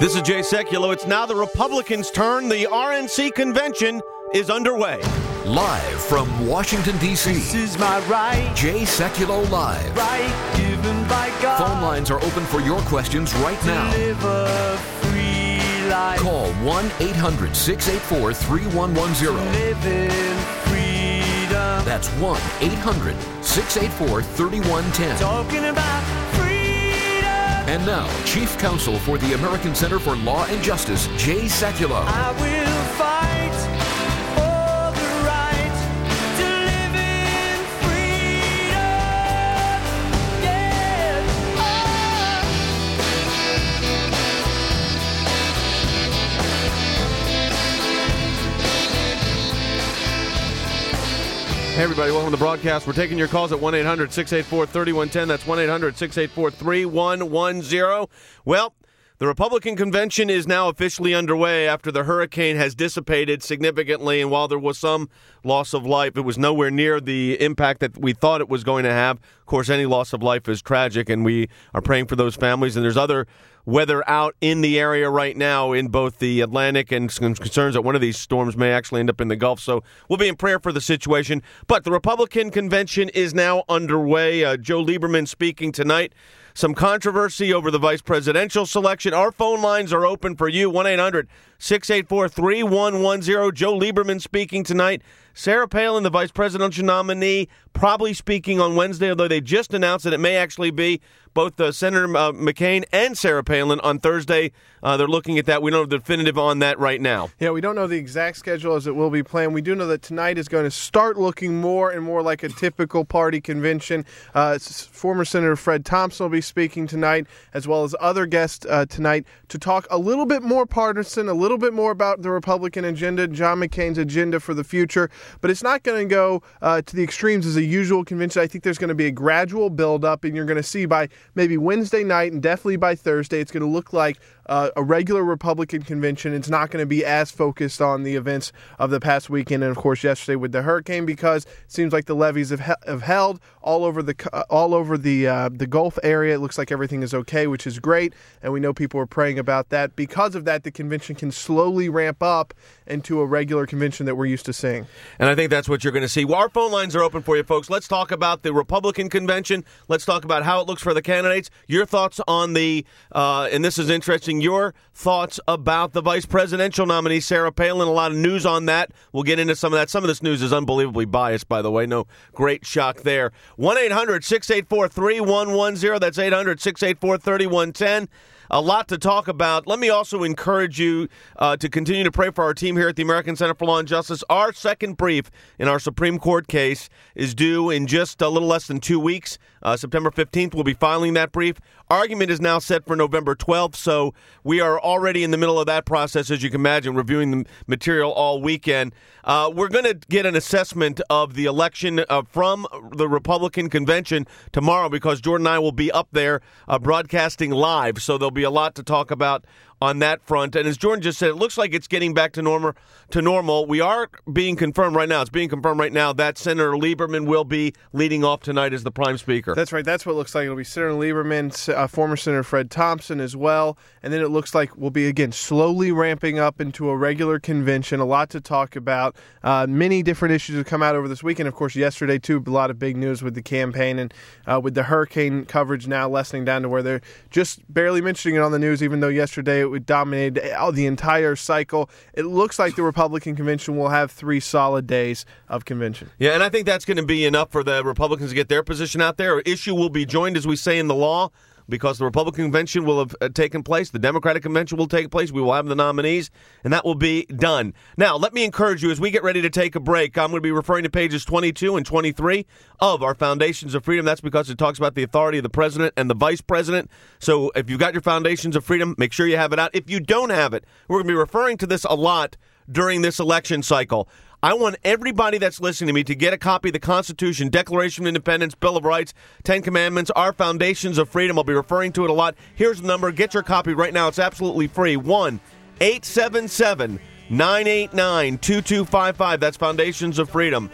This is Jay Sekulow. It's now the Republicans' turn. The RNC convention is underway. Live from Washington, D.C. This is my right. Jay Sekulow Live. Right given by God. Phone lines are open for your questions right now. Live a free life. Call 1-800-684-3110. Live in freedom. That's 1-800-684-3110. Talking about freedom. And now, Chief Counsel for the American Center for Law and Justice, Jay Sekulow. I will fight for the right to live in freedom. Yeah. Hey, everybody. Welcome to the broadcast. We're taking your calls at 1-800-684-3110. That's 1-800-684-3110. Well, the Republican convention is now officially underway after the hurricane has dissipated significantly, and while there was some loss of life, it was nowhere near the impact that we thought it was going to have. Of course, any loss of life is tragic, and we are praying for those families, and there's other weather out in the area right now in both the Atlantic, and some concerns that one of these storms may actually end up in the Gulf. So we'll be in prayer for the situation. But the Republican convention is now underway. Joe Lieberman speaking tonight. Some controversy over the vice presidential selection. Our phone lines are open for you. 1-800-684-3110. Joe Lieberman speaking tonight. Sarah Palin, the vice presidential nominee, probably speaking on Wednesday, although they just announced that it may actually be both Senator McCain and Sarah Palin on Thursday. They're looking at that. We don't have the definitive on that right now. Yeah, we don't know the exact schedule as it will be planned. We do know that tonight is going to start looking more and more like a typical party convention. Former Senator Fred Thompson will be speaking tonight, as well as other guests tonight, to talk a little bit more partisan, a little bit more about the Republican agenda, John McCain's agenda for the future. But it's not going to go to the extremes as a usual convention. I think there's going to be a gradual buildup, and you're going to see by maybe Wednesday night and definitely by Thursday, it's going to look like a regular Republican convention. It's not going to be as focused on the events of the past weekend and, of course, yesterday with the hurricane, because it seems like the levees have held all over the Gulf area. It looks like everything is okay, which is great, and we know people are praying about that. Because of that, the convention can slowly ramp up into a regular convention that we're used to seeing. And I think that's what you're going to see. Well, our phone lines are open for you, folks. Let's talk about the Republican convention. Let's talk about how it looks for the candidates. Your thoughts on the, and this is interesting, your thoughts about the vice presidential nominee, Sarah Palin. A lot of news on that. We'll get into some of that. Some of this news is unbelievably biased, by the way. No great shock there. 1-800-684-3110. That's 800-684-3110. A lot to talk about. Let me also encourage you to continue to pray for our team here at the American Center for Law and Justice. Our second brief in our Supreme Court case is due in just a little less than 2 weeks. September 15th, we'll be filing that brief. Argument is now set for November 12th, so we are already in the middle of that process, as you can imagine, reviewing the material all weekend. We're going to get an assessment of the election from the Republican convention tomorrow, because Jordan and I will be up there broadcasting live, so there'll be a lot to talk about on that front. And as Jordan just said, it looks like it's getting back to normal. We are being confirmed right now. It's being confirmed right now that Senator Lieberman will be leading off tonight as the prime speaker. That's right. That's what it looks like. It'll be Senator Lieberman, former Senator Fred Thompson as well. And then it looks like we'll be, again, slowly ramping up into a regular convention. A lot to talk about. Many different issues have come out over this weekend. Of course, yesterday, too, a lot of big news with the campaign and with the hurricane coverage now lessening down to where they're just barely mentioning it on the news, even though yesterday it dominated the entire cycle. It looks like the Republican convention will have 3 solid days of convention. Yeah, and I think that's going to be enough for the Republicans to get their position out there. Issue will be joined, as we say in the law, because the Republican convention will have taken place. The Democratic convention will take place. We will have the nominees, and that will be done. Now, let me encourage you, as we get ready to take a break, I'm going to be referring to pages 22 and 23 of our Foundations of Freedom. That's because it talks about the authority of the president and the vice president. So if you've got your Foundations of Freedom, make sure you have it out. If you don't have it, we're going to be referring to this a lot during this election cycle. I want everybody that's listening to me to get a copy of the Constitution, Declaration of Independence, Bill of Rights, 10 Commandments, our Foundations of Freedom. I'll be referring to it a lot. Here's the number. Get your copy right now. It's absolutely free. 1-877-989-2255. That's Foundations of Freedom.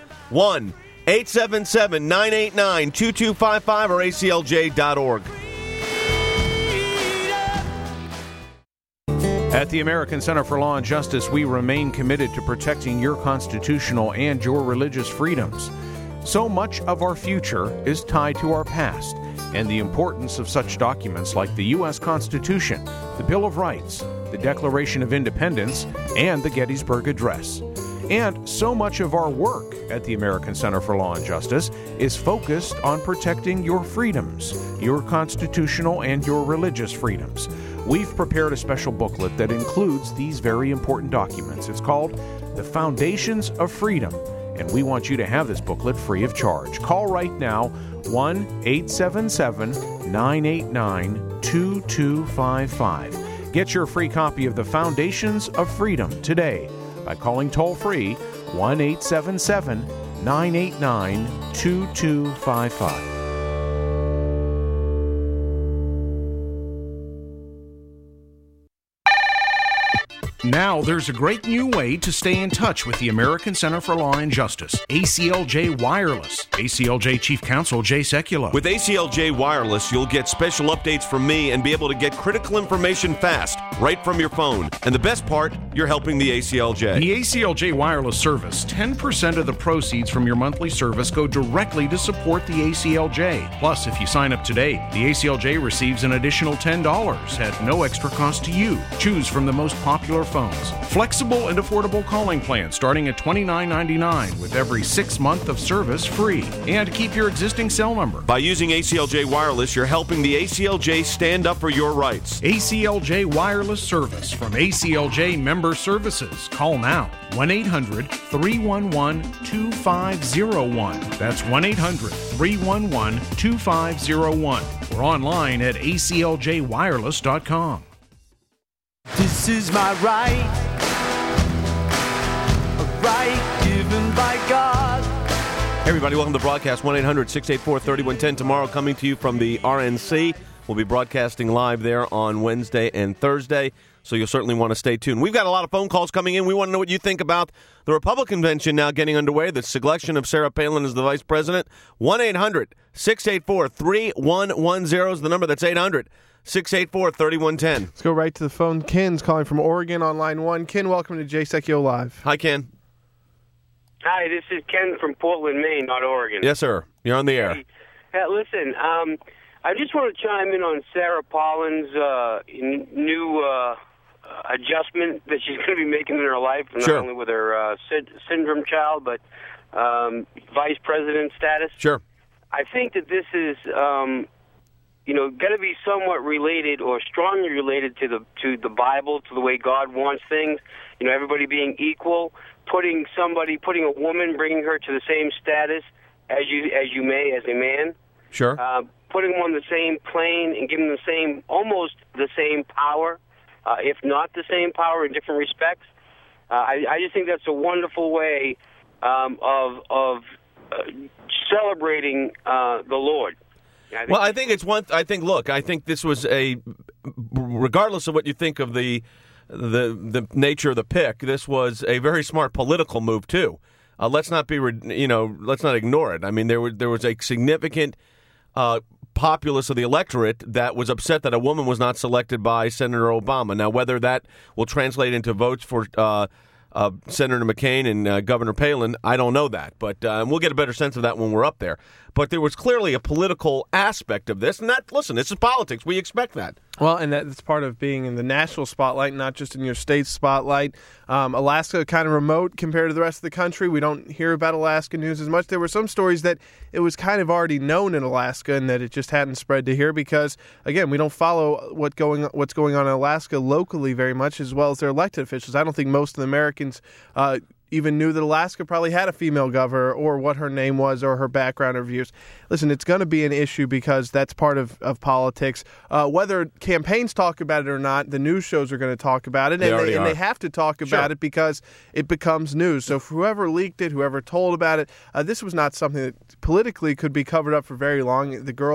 1-877-989-2255 or aclj.org. At the American Center for Law and Justice, we remain committed to protecting your constitutional and your religious freedoms. So much of our future is tied to our past, and the importance of such documents like the U.S. Constitution, the Bill of Rights, the Declaration of Independence, and the Gettysburg Address. And so much of our work at the American Center for Law and Justice is focused on protecting your freedoms, your constitutional and your religious freedoms. We've prepared a special booklet that includes these very important documents. It's called The Foundations of Freedom, and we want you to have this booklet free of charge. Call right now, 1-877-989-2255. Get your free copy of The Foundations of Freedom today by calling toll-free 1-877-989-2255. Now there's a great new way to stay in touch with the American Center for Law and Justice, ACLJ Wireless. ACLJ Chief Counsel Jay Sekulow. With ACLJ Wireless, you'll get special updates from me and be able to get critical information fast, right from your phone. And the best part, you're helping the ACLJ. The ACLJ Wireless service, 10% of the proceeds from your monthly service go directly to support the ACLJ. Plus, if you sign up today, the ACLJ receives an additional $10 at no extra cost to you. Choose from the most popular phones. Flexible and affordable calling plans starting at $29.99 with every 6 month of service free. And keep your existing cell number. By using ACLJ Wireless, you're helping the ACLJ stand up for your rights. ACLJ Wireless Service from ACLJ Member Services. Call now. 1-800-311-2501. That's 1-800-311-2501. Or online at acljwireless.com. This is my right, a right given by God. Hey everybody, welcome to the broadcast. 1-800-684-3110. Tomorrow coming to you from the RNC. We'll be broadcasting live there on Wednesday and Thursday, so you'll certainly want to stay tuned. We've got a lot of phone calls coming in. We want to know what you think about the Republican convention now getting underway, the selection of Sarah Palin as the vice president. 1-800-684-3110 is the number. That's 800-684-3110. Let's go right to the phone. Ken's calling from Oregon on line 1. Ken, welcome to Jay Sekulow Live. Hi, Ken. Hi, this is Ken from Portland, Maine, not Oregon. Yes, sir. You're on the air. Hey, listen, I just want to chime in on Sarah Palin's new adjustment that she's going to be making in her life, not only with her syndrome child, but vice president status. Sure. I think that this is, going to be somewhat related or strongly related to the Bible, to the way God wants things. Everybody being equal, putting a woman, bringing her to the same status as you may as a man. Sure. Putting them on the same plane and giving them almost the same power, if not the same power in different respects. I just think that's a wonderful way of celebrating the Lord. I think it's one. I think this was regardless of what you think of the nature of the pick, this was a very smart political move too. Let's not ignore it. I mean, there was a significant populace of the electorate that was upset that a woman was not selected by Senator Obama. Now, whether that will translate into votes for Senator McCain and Governor Palin, I don't know that. But we'll get a better sense of that when we're up there. But there was clearly a political aspect of this. And this is politics. We expect that. Well, and that's part of being in the national spotlight, not just in your state spotlight. Alaska kind of remote compared to the rest of the country. We don't hear about Alaska news as much. There were some stories that it was kind of already known in Alaska and that it just hadn't spread to here because, again, we don't follow what's going on in Alaska locally very much, as well as their elected officials. I don't think most of the Americans even knew that Alaska probably had a female governor or what her name was or her background or views. Listen, it's going to be an issue because that's part of politics. Whether campaigns talk about it or not, the news shows are going to talk about it, and they have to talk about it because it becomes news. So for whoever leaked it, whoever told about it, this was not something that politically could be covered up for very long. The girl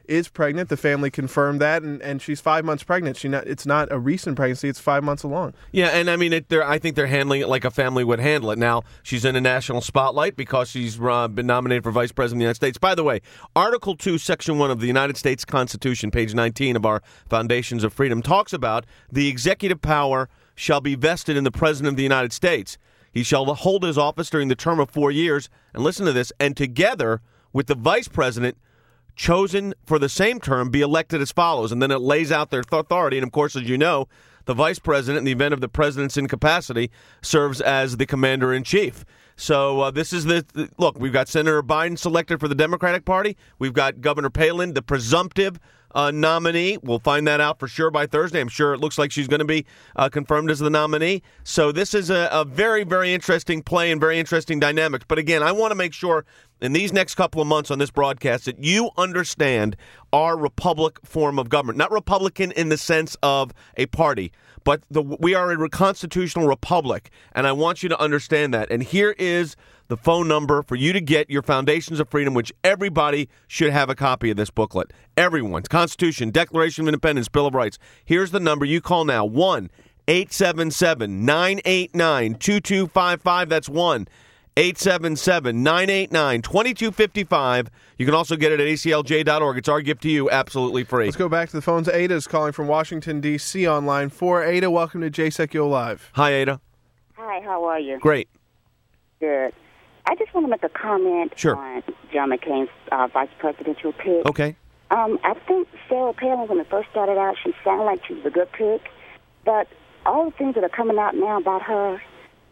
is pregnant. The family confirmed that, and she's 5 months pregnant. It's not a recent pregnancy. It's 5 months along. Yeah, and I mean, I think they're handling it like a family would handle it. Now, she's in a national spotlight because she's been nominated for Vice President of the United States. By the way, Article 2, Section 1 of the United States Constitution, page 19 of our Foundations of Freedom, talks about the executive power shall be vested in the President of the United States. He shall hold his office during the term of 4 years, and listen to this, and together with the Vice President chosen for the same term be elected as follows. And then it lays out their authority. And, of course, as you know, the Vice President, in the event of the President's incapacity, serves as the Commander-in-Chief. So this is look, we've got Senator Biden selected for the Democratic Party. We've got Governor Palin, the presumptive nominee. We'll find that out for sure by Thursday. I'm sure it looks like she's going to be confirmed as the nominee. So this is a very, very interesting play and very interesting dynamics. But again, I want to make sure in these next couple of months on this broadcast that you understand our republic form of government. Not Republican in the sense of a party, but we are a constitutional republic, and I want you to understand that. And here is the phone number for you to get your Foundations of Freedom, which everybody should have a copy of this booklet. Everyone. Constitution, Declaration of Independence, Bill of Rights. Here's the number. You call now. 1-877-989-2255. That's 1-877-989-2255. You can also get it at aclj.org. It's our gift to you, absolutely free. Let's go back to the phones. Ada's calling from Washington, D.C. on line 4. Ada, welcome to JSEC Live. Hi, Ada. Hi, how are you? Great. Good. I just want to make a comment on John McCain's vice presidential pick. Okay. I think Sarah Palin, when it first started out, she sounded like she was a good pick. But all the things that are coming out now about her,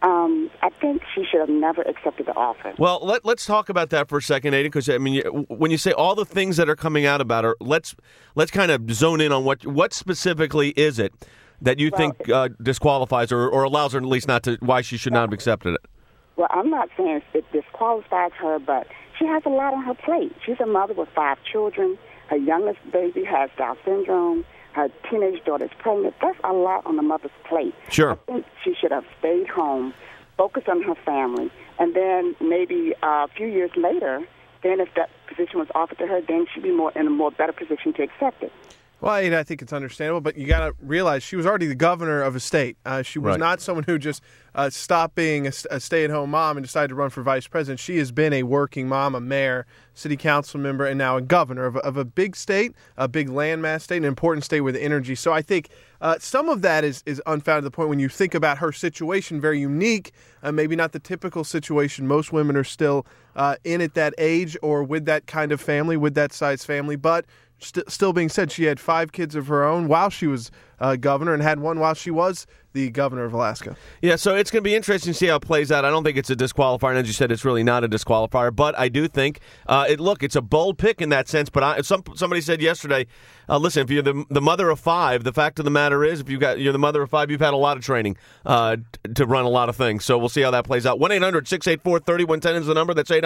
I think she should have never accepted the offer. Well, let's talk about that for a second, Ada, because I mean, when you say all the things that are coming out about her, let's kind of zone in on what specifically is it that you think disqualifies her or allows her at least not to, why she should not have accepted it. Well, I'm not saying it disqualifies her, but she has a lot on her plate. She's a mother with 5 children. Her youngest baby has Down syndrome. Her teenage daughter's pregnant. That's a lot on the mother's plate. Sure. I think she should have stayed home, focused on her family, and then maybe a few years later, then if that position was offered to her, then she'd be in a more better position to accept it. Well, I think it's understandable, but you got to realize she was already the governor of a state. She was not someone who just stopped being a stay-at-home mom and decided to run for vice president. She has been a working mom, a mayor, city council member, and now a governor of a big state, a big landmass state, an important state with energy. So I think some of that is unfounded to the point when you think about her situation, very unique, maybe not the typical situation. Most women are still in at that age or with that kind of family, with that size family, but still being said, she had 5 kids of her own while she was governor and had one while she was the governor of Alaska. Yeah, so it's going to be interesting to see how it plays out. I don't think it's a disqualifier, and as you said, it's really not a disqualifier, but I do think, it's a bold pick in that sense, but somebody said yesterday, listen, if you're the mother of 5, the fact of the matter is, if you're the mother of 5, you've had a lot of training to run a lot of things, so we'll see how that plays out. 1-800-684-3110 is the number. That's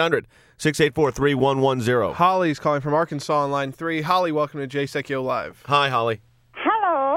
800-684-3110. Holly's calling from Arkansas on line 3. Holly, welcome to JSEC Live. Hi, Holly. Hello.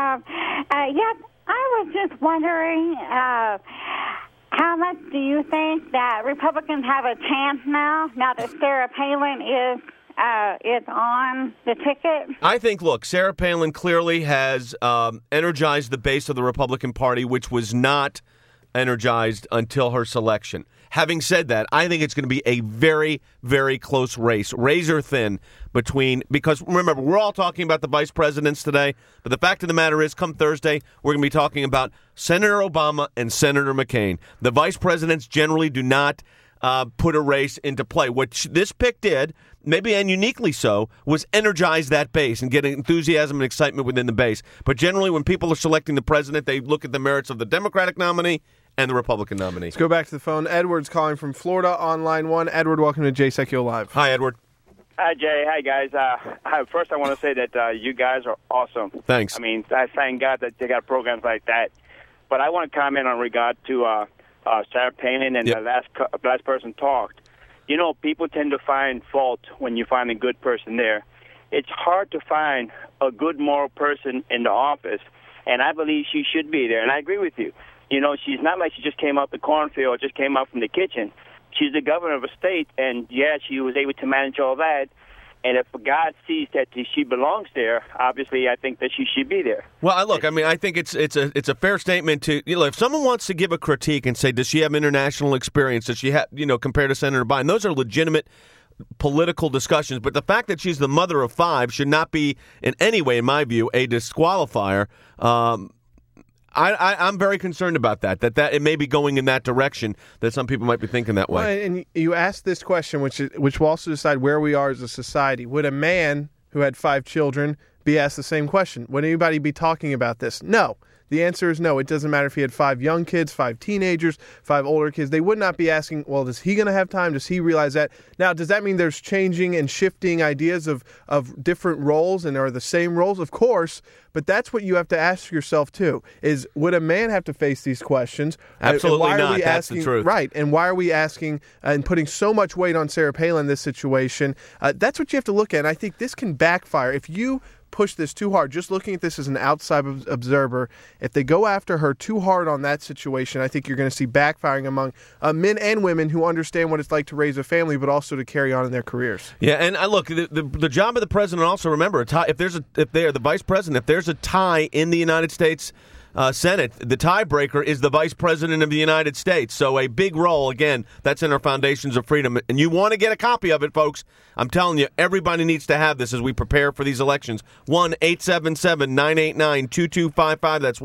I was just wondering, how much do you think that Republicans have a chance now that Sarah Palin is on the ticket? I think, look, Sarah Palin clearly has energized the base of the Republican Party, which was not energized until her selection. Having said that, I think it's going to be a very, very close race, razor thin because remember, we're all talking about the vice presidents today, but the fact of the matter is, come Thursday, we're going to be talking about Senator Obama and Senator McCain. The vice presidents generally do not put a race into play. What this pick did, maybe and uniquely so, was energize that base and get enthusiasm and excitement within the base. But generally, when people are selecting the president, they look at the merits of the Democratic nominee and the Republican nominee. Let's go back to the phone. Edward's calling from Florida on line 1. Edward, welcome to JSEC Live. Hi, Edward. Hi, Jay. Hi, guys. First, I want to say that you guys are awesome. Thanks. I mean, I thank God that they got programs like that. But I want to comment on regard to Sarah Palin and the last person talked. You know, people tend to find fault when you find a good person there. It's hard to find a good moral person in the office, and I believe she should be there. And I agree with you. You know, she's not like she just came out the cornfield or just came out from the kitchen. She's the governor of a state, and, yeah, she was able to manage all that. And if God sees that she belongs there, obviously I think that she should be there. Well, I think it's a fair statement to, if someone wants to give a critique and say, does she have international experience? Does she have, compared to Senator Biden? Those are legitimate political discussions. But the fact that she's the mother of 5 should not be in any way, in my view, a disqualifier. I'm very concerned about that it may be going in that direction, that some people might be thinking that way. Well, and you asked this question, which will also decide where we are as a society. Would a man who had 5 children be asked the same question? Would anybody be talking about this? No. The answer is no. It doesn't matter if he had 5 young kids, 5 teenagers, 5 older kids. They would not be asking, well, is he going to have time? Does he realize that? Now, does that mean there's changing and shifting ideas of different roles and are the same roles? Of course, but that's what you have to ask yourself, too, is would a man have to face these questions? Absolutely not. That's the truth. Right, and why are we asking and putting so much weight on Sarah Palin in this situation? That's what you have to look at, and I think this can backfire. If you push this too hard, just looking at this as an outside observer, if they go after her too hard on that situation, I think you're going to see backfiring among men and women who understand what it's like to raise a family, but also to carry on in their careers. Yeah, and look, the job of the president also, remember, if they are the vice president, if there's a tie in the United States Senate, the tiebreaker is the Vice President of the United States. So a big role, again, that's in our Foundations of Freedom. And you want to get a copy of it, folks. I'm telling you, everybody needs to have this as we prepare for these elections. 1-877-989-2255. That's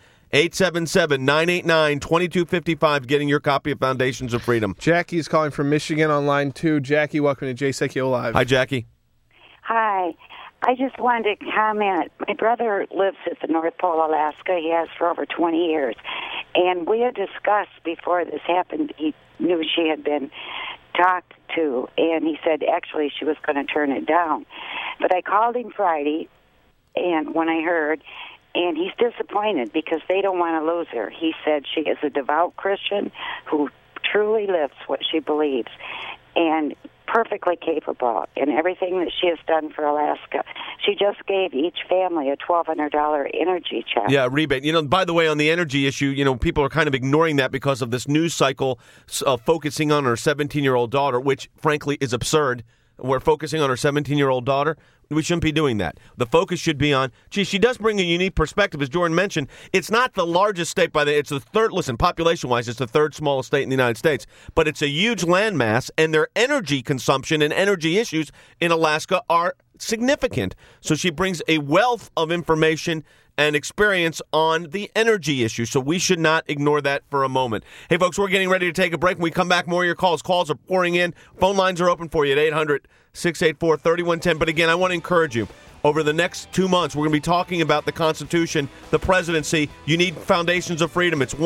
1-877-989-2255. Getting your copy of Foundations of Freedom. Jackie is calling from Michigan on line 2. Jackie, welcome to Jay Sekulow Live. Hi, Jackie. Hi. I just wanted to comment. My brother lives at the North Pole, Alaska. He has for over 20 years. And we had discussed before this happened, he knew she had been talked to, and he said actually she was going to turn it down. But I called him Friday, and when I heard, and he's disappointed because they don't want to lose her. He said she is a devout Christian who truly lives what she believes, and perfectly capable in everything that she has done for Alaska. She just gave each family a $1,200 energy check. Yeah, rebate. By the way, on the energy issue, people are kind of ignoring that because of this news cycle focusing on her 17-year-old daughter, which, frankly, is absurd. We're focusing on her 17-year-old daughter. We shouldn't be doing that. The focus should be on, she does bring a unique perspective, as Jordan mentioned. It's not the largest state it's the third, population-wise, it's the third smallest state in the United States, but it's a huge landmass, and their energy consumption and energy issues in Alaska are significant. So she brings a wealth of information and experience on the energy issue. So we should not ignore that for a moment. Hey, folks, we're getting ready to take a break. When we come back, more of your calls. Calls are pouring in. Phone lines are open for you at 800-684-3110. But again, I want to encourage you. Over the next 2 months, we're going to be talking about the Constitution, the presidency. You need Foundations of Freedom. It's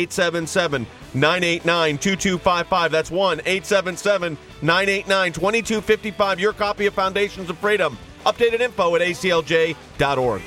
1-877-989-2255. That's 1-877-989-2255. Your copy of Foundations of Freedom. Updated info at aclj.org.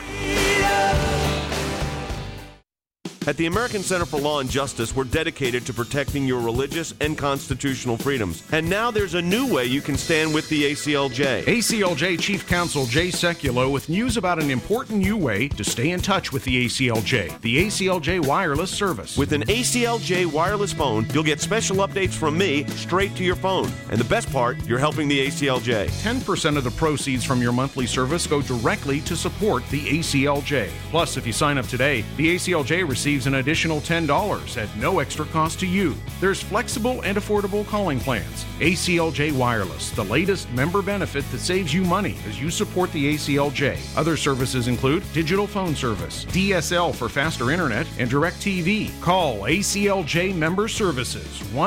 At the American Center for Law and Justice, we're dedicated to protecting your religious and constitutional freedoms. And now there's a new way you can stand with the ACLJ. ACLJ Chief Counsel Jay Sekulow with news about an important new way to stay in touch with the ACLJ, the ACLJ Wireless Service. With an ACLJ wireless phone, you'll get special updates from me straight to your phone. And the best part, you're helping the ACLJ. 10% of the proceeds from your monthly service go directly to support the ACLJ. Plus, if you sign up today, the ACLJ receives an additional $10 at no extra cost to you. There's flexible and affordable calling plans. ACLJ Wireless, the latest member benefit that saves you money as you support the ACLJ. Other services include digital phone service, DSL for faster internet, and DirecTV. Call ACLJ Member Services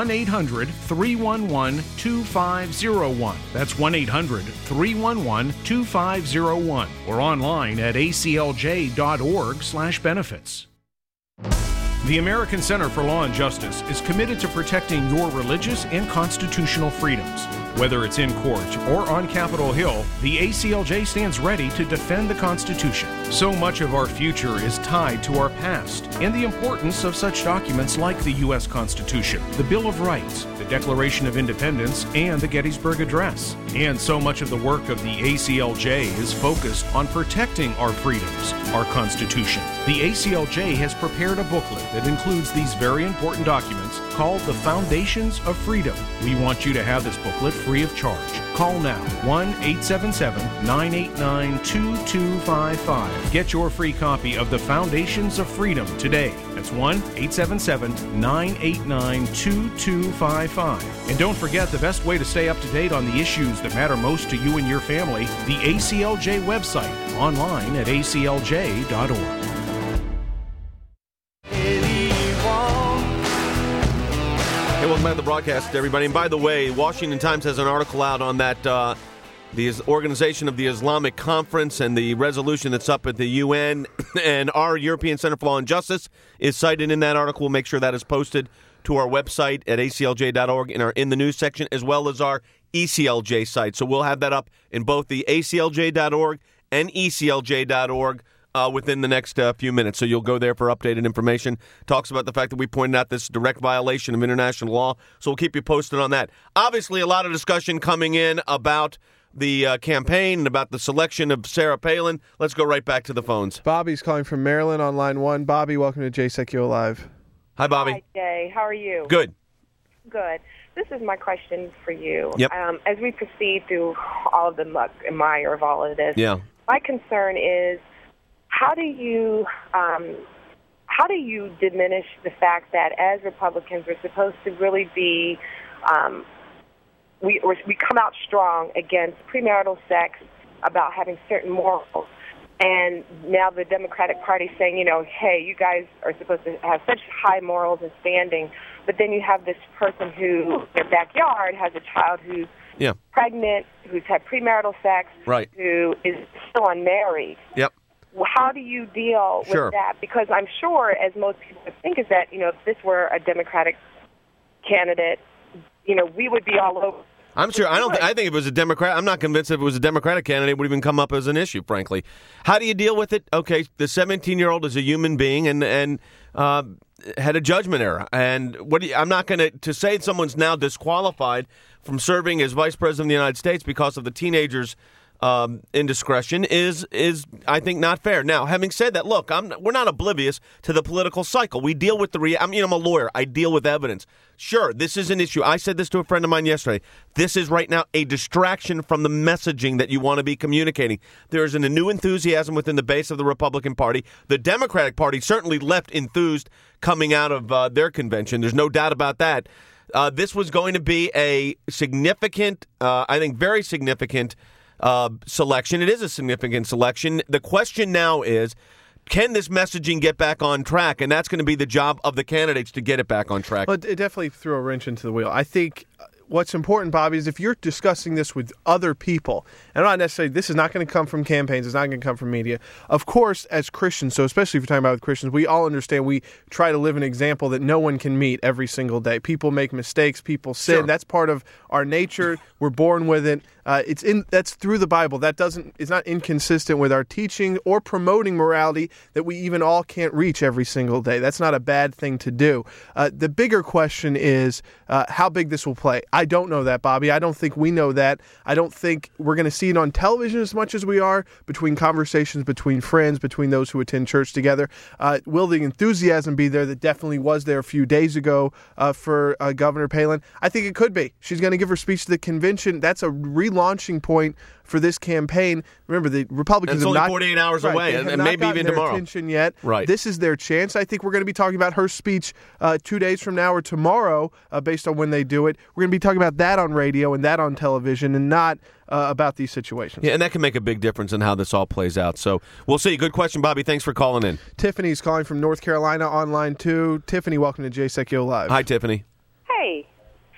1-800-311-2501. That's 1-800-311-2501 or online at aclj.org/benefits. The American Center for Law and Justice is committed to protecting your religious and constitutional freedoms. Whether it's in court or on Capitol Hill, the ACLJ stands ready to defend the Constitution. So much of our future is tied to our past and the importance of such documents like the U.S. Constitution, the Bill of Rights, the Declaration of Independence, and the Gettysburg Address. And so much of the work of the ACLJ is focused on protecting our freedoms, our Constitution. The ACLJ has prepared a booklet that includes these very important documents called The Foundations of Freedom. We want you to have this booklet free of charge. Call now, 1-877-989-2255. Get your free copy of The Foundations of Freedom today. That's 1-877-989-2255. And don't forget, the best way to stay up to date on the issues that matter most to you and your family, the ACLJ website, online at aclj.org. Hey, welcome back to the broadcast, everybody. And by the way, Washington Times has an article out on that, the organization of the Islamic Conference and the resolution that's up at the UN. And our European Center for Law and Justice is cited in that article. We'll make sure that is posted to our website at aclj.org in the news section, as well as our ECLJ site. So we'll have that up in both the aclj.org and eclj.org within the next few minutes. So you'll go there for updated information. Talks about the fact that we pointed out this direct violation of international law. So we'll keep you posted on that. Obviously, a lot of discussion coming in about the campaign and about the selection of Sarah Palin. Let's go right back to the phones. Bobby's calling from Maryland on line 1. Bobby, welcome to JSECU Live. Hi, Bobby. Hi, Jay. How are you? Good. Good. This is my question for you. Yep. As we proceed through all of the muck and mire of all of this, my concern is how do you diminish the fact that as Republicans we're supposed to really be we come out strong against premarital sex, about having certain morals, and now the Democratic Party saying, hey, you guys are supposed to have such high morals and standing, but then you have this person who in their backyard has a child who's pregnant, who's had premarital sex, who is still unmarried. Yep. How do you deal with that? Because I'm sure, as most people would think, is that, if this were a Democratic candidate, we would be all over. I'm sure. I think if it was a Democrat, I'm not convinced if it was a Democratic candidate, it would even come up as an issue, frankly. How do you deal with it? Okay, the 17-year-old is a human being and had a judgment error. And I'm not going to say someone's now disqualified from serving as Vice President of the United States because of the teenager's indiscretion is I think not fair. Now, having said that, look, we're not oblivious to the political cycle. We deal with I'm a lawyer. I deal with evidence. Sure, this is an issue. I said this to a friend of mine yesterday. This is right now a distraction from the messaging that you want to be communicating. There is a new enthusiasm within the base of the Republican Party. The Democratic Party certainly left enthused coming out of their convention. There's no doubt about that. This was going to be a significant, I think very significant selection. It is a significant selection. The question now is, can this messaging get back on track? And that's going to be the job of the candidates to get it back on track. Well, it definitely threw a wrench into the wheel. I think what's important, Bobby, is if you're discussing this with other people, and I'm not necessarily, this is not going to come from campaigns, it's not going to come from media. Of course, as Christians, so especially if you're talking about with Christians, we all understand we try to live an example that no one can meet every single day. People make mistakes, people sin. That's part of our nature. We're born with it. That's through the Bible. It's not inconsistent with our teaching or promoting morality that we even all can't reach every single day. That's not a bad thing to do. The bigger question is how big this will play. I don't know that, Bobby. I don't think we know that. I don't think we're going to see it on television as much as we are between conversations between friends, between those who attend church together. Will the enthusiasm be there that definitely was there a few days ago for Governor Palin? I think it could be. She's going to give her speech to the convention. That's a relaunching point for this campaign. Remember, the Republicans have not... It's only 48 hours away, and maybe even tomorrow. Attention yet. Right. This is their chance. I think we're going to be talking about her speech 2 days from now or tomorrow, based on when they do it. We're going to be talking about that on radio and that on television, and not about these situations. Yeah, and that can make a big difference in how this all plays out. So we'll see. Good question, Bobby. Thanks for calling in. Tiffany's calling from North Carolina on line 2. Tiffany, welcome to JSECU Live. Hi, Tiffany. Hey.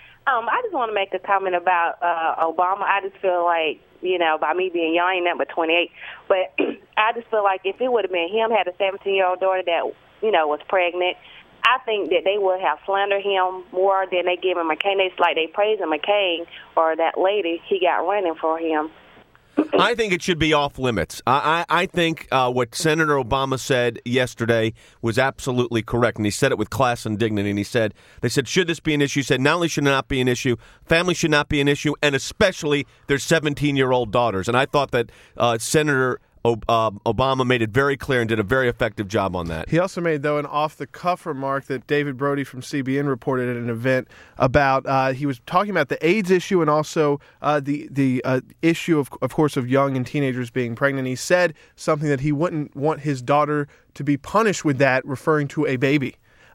I just want to make a comment about Obama. I just feel like, by me being young, I ain't nothing but 28, but I just feel like if it would have been him, had a 17-year-old daughter that, was pregnant, I think that they would have slandered him more than they give him McCain. It's like they praising McCain or that lady he got running for him. I think it should be off limits. I think what Senator Obama said yesterday was absolutely correct, and he said it with class and dignity. And they said, should this be an issue? He said, not only should it not be an issue, family should not be an issue, and especially their 17-year-old daughters. And I thought that Senator Obama made it very clear and did a very effective job on that. He also made, though, an off-the-cuff remark that David Brody from CBN reported at an event about. He was talking about the AIDS issue and also the issue, of course, of young and teenagers being pregnant. He said something that he wouldn't want his daughter to be punished with that, referring to a baby.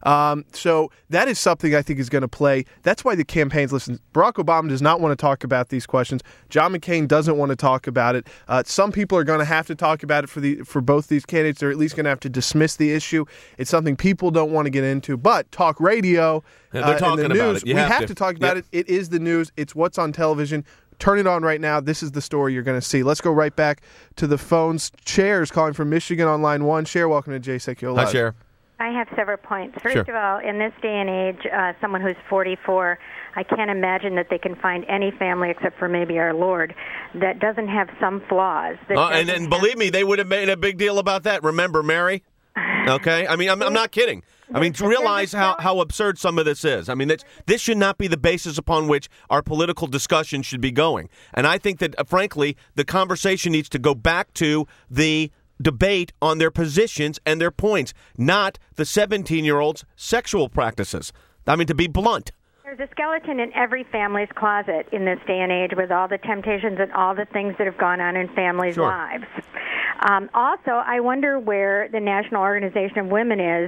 So that is something I think is going to play. That's why the campaigns listen. Barack Obama does not want to talk about these questions. John McCain doesn't want to talk about it. Some people are going to have to talk about it for both these candidates. They're at least going to have to dismiss the issue. It's something people don't want to get into. But talk radio, they're talking and the about news, it. You we have have to talk about it. It is the news. It's what's on television. Turn it on right now. This is the story you're going to see. Let's go right back to the phones. Cher is calling from Michigan on line 1. Cher, welcome to Jay Sekulow Live. Hi, Cher. I have several points. First Sure. of all, in this day and age, someone who's 44, I can't imagine that they can find any family except for maybe our Lord that doesn't have some flaws. And believe me, they would have made a big deal about that. Remember Mary? Okay? I mean, I'm not kidding. I mean, to realize how absurd some of this is. I mean, this should not be the basis upon which our political discussion should be going. And I think that, frankly, the conversation needs to go back to the debate on their positions and their points, not the 17-year-old's sexual practices. I mean, to be blunt. There's a skeleton in every family's closet in this day and age with all the temptations and all the things that have gone on in families' lives. Also, I wonder where the National Organization of Women is,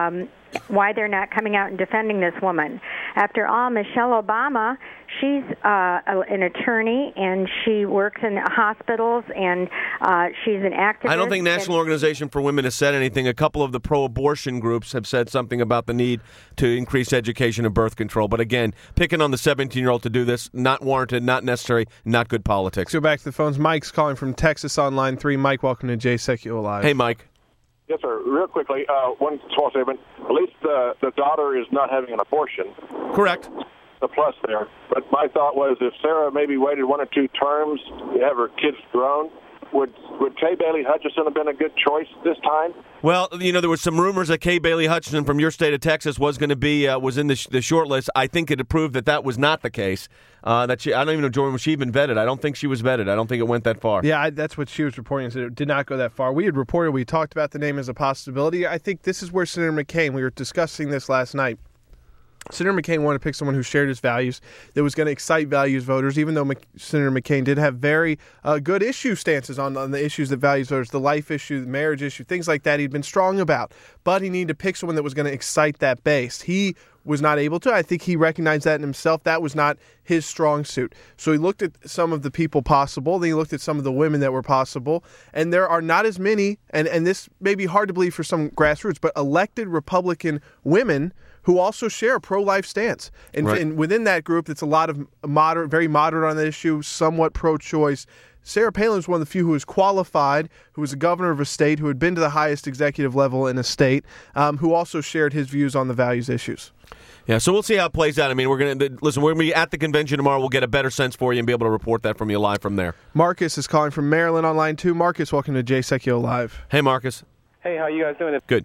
why they're not coming out and defending this woman. After all, Michelle Obama, she's an attorney, and she works in hospitals, and she's an activist. I don't think National Organization for Women has said anything. A couple of the pro-abortion groups have said something about the need to increase education of birth control. But again, picking on the 17-year-old to do this, not warranted, not necessary, not good politics. Let's go back to the phones. Mike's calling from Texas on line 3. Mike, welcome to Jay Sekulow Live. Hey, Mike. Yes, sir. Real quickly, one small statement. At least the daughter is not having an abortion. Correct. The plus there. But my thought was if Sarah maybe waited 1 or 2 terms to have her kids grown, would Kay Bailey Hutchison have been a good choice this time? Well, you know, there was some rumors that Kay Bailey Hutchison from your state of Texas was going to be was in the short list. I think it proved that was not the case. That I don't even know, Jordan, was she even vetted? I don't think she was vetted. I don't think it went that far. Yeah, that's what she was reporting. So it did not go that far. We had reported, we talked about the name as a possibility. I think this is where Senator McCain, we were discussing this last night. Senator McCain wanted to pick someone who shared his values, that was going to excite values voters, even though Senator McCain did have very good issue stances on the issues that values voters, the life issue, the marriage issue, things like that he'd been strong about. But he needed to pick someone that was going to excite that base. He was not able to. I think he recognized that in himself. That was not his strong suit. So he looked at some of the people possible. Then he looked at some of the women that were possible. And there are not as many, and this may be hard to believe for some grassroots, but elected Republican women who also share a pro-life stance. And within that group, it's a lot of moderate, very moderate on the issue, somewhat pro-choice. Sarah Palin was one of the few who was qualified, who was a governor of a state, who had been to the highest executive level in a state, who also shared his views on the values issues. Yeah, so we'll see how it plays out. I mean, we're going to be at the convention tomorrow. We'll get a better sense for you and be able to report that from you live from there. Marcus is calling from Maryland on line 2. Marcus, welcome to Jay Sekulow Live. Hey, Marcus. Hey, how you guys doing? Good.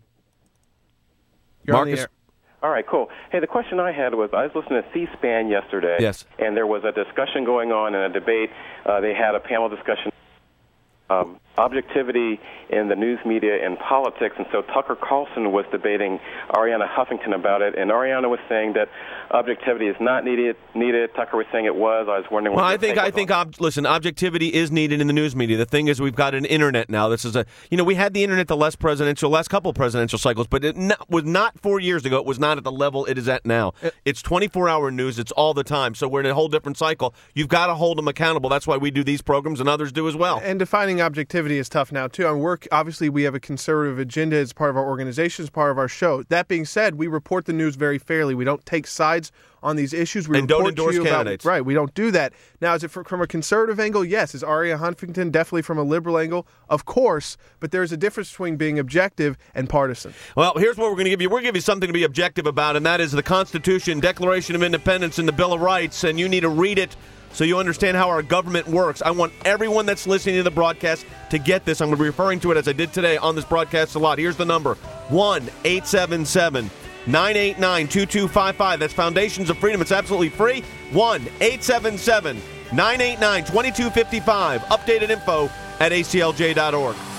You're Marcus. on the air. All right, cool. Hey, the question I had was I was listening to C-SPAN yesterday. Yes. And there was a discussion going on in a debate. They had a panel discussion. Objectivity in the news media and politics, and so Tucker Carlson was debating Arianna Huffington about it, and Arianna was saying that objectivity is not needed. Tucker was saying it was. I was wondering. Well, I think. Listen, objectivity is needed in the news media. The thing is, we've got an internet now. This is we had the internet the last couple presidential cycles, but it was not 4 years ago. It was not at the level it is at now. It's 24-hour news. It's all the time. So we're in a whole different cycle. You've got to hold them accountable. That's why we do these programs, and others do as well. And defining objectivity is tough now, too. Obviously, we have a conservative agenda as part of our organization, as part of our show. That being said, we report the news very fairly. We don't take sides on these issues. We don't endorse candidates. Right, we don't do that. Now, is it from a conservative angle? Yes. Is Arianna Huffington definitely from a liberal angle? Of course, but there's a difference between being objective and partisan. Well, here's what we're going to give you. We're going to give you something to be objective about, and that is the Constitution, Declaration of Independence, and the Bill of Rights, and you need to read it so you understand how our government works. I want everyone that's listening to the broadcast to get this. I'm going to be referring to it as I did today on this broadcast a lot. Here's the number, 1-877-989-2255. That's Foundations of Freedom. It's absolutely free. 1-877-989-2255. Updated info at aclj.org.